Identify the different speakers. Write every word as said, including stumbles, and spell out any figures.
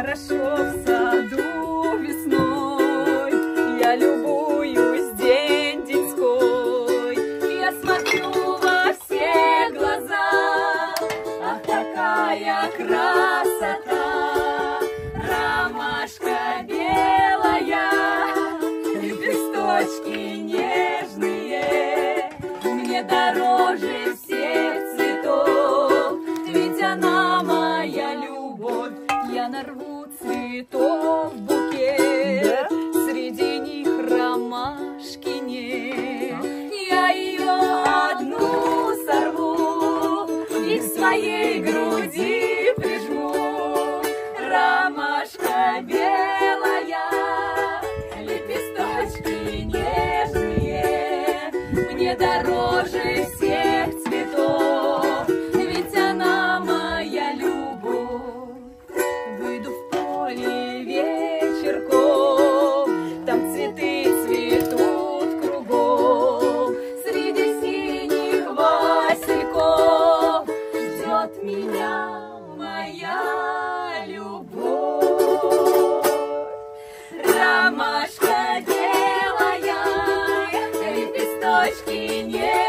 Speaker 1: хорошо в саду весной, я любуюсь день-деньской, я смотрю во все глаза, ах, какая красота! Ромашка белая, лепесточки нежные, мне дороже всех цветов, ведь она моя любовь. Я нарву цветов букет, среди них ромашки нет. Я ее одну сорву и к своей груди прижму. Ромашка белая, лепесточки нежные, мне дороже всех цветов, ведь она моя любовь. Выйду в поле вечерком, там цветы цветут кругом, среди синих васильков ждет меня моя любовь. Ромашка белая, лепесточки нежные,